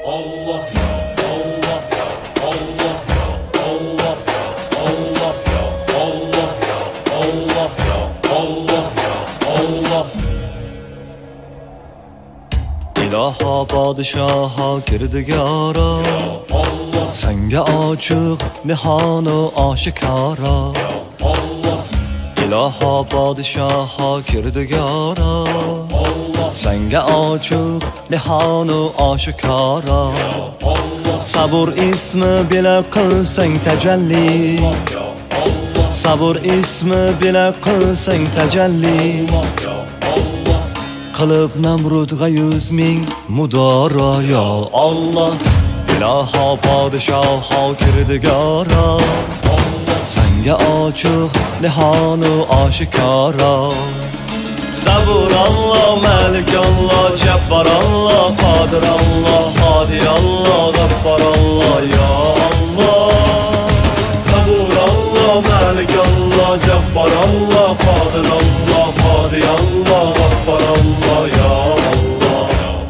Allah ya, Allah ya, Allah ya, Allah ya, Allah ya, Allah ya, Allah ya, Allah ya, Allah. İlaha padişaha kirdegara, senga ochiq nihonu oshikora. İlaha padişaha kirdegara, senga ochiq nihonu oshikora. Sabur ismi bila qilsang tajalli, sabur ismi bila qilsang tajalli. Qilib Namrudga 100 ming mudoro ya Allah. İlaha padişaha kirdegara, senga ochiq nihonu oshikora. Sabur Allah, Malik Allah, Jabbar Allah, Qadir Allah, Hadi Allah, Ghaffar Allah ya Allah. Sabur Allah, Malik Allah, Jabbar Allah, Qadir Allah, Hadi Allah, Ghaffar Allah ya Allah.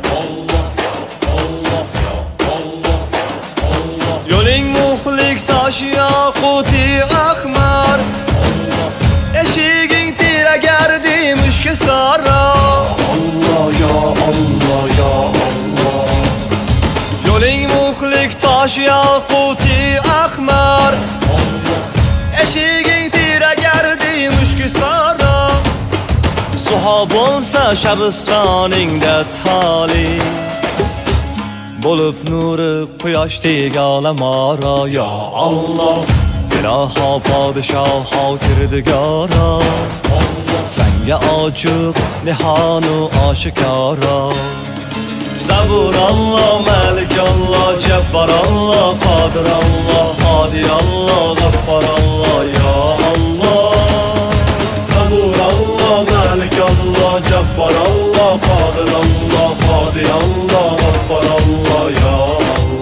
Yo'ling muhlik tosh yaquti ahmar, eshiging tiragardi mushki sara. Allah ya Allah ya Allah. Yo'ling muhlik tosh yaquti ahmar, eshiging tiragardi mushki sara. Suho bo'lsa shabistoningda tali, bo'lib nuri quyoshdek olamora ya Allah. İlaha padişaha kirdegara, senga ochiq nihonu oshikora. Sabur Allah, Malik Allah, Jabbar Allah, Qadir Allah, Hadi Allah, Ghaffar Allah ya Allah. Sabur Allah, Malik Allah, Jabbar Allah, Qadir Allah, Hadi Allah, Ghaffar Allah ya Allah.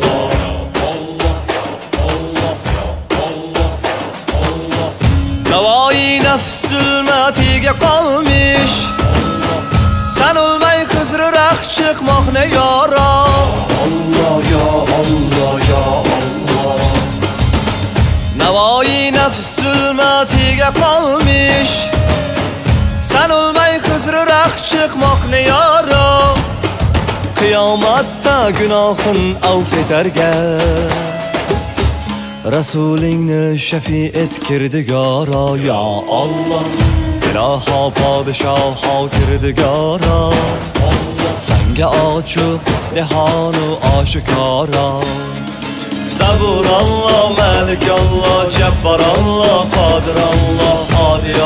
Navoiy nafs zulmatiga qolmish, sen olmay qizriroq chiqmoqni yora. Allah ya Allah ya Allah. Navoiy nafs zulmatiga qolmish, sen olmay qizriroq chiqmoqni yora. Qiyomatda gunohin avf etarga, Rasulingni shafi et kirdegara ya Allah. İlaha padişaha kirdegara, senga ochiq nihonu oshikora. Sabur Allah, Malik Allah, Jabbar Allah, Qadir Allah, Hadi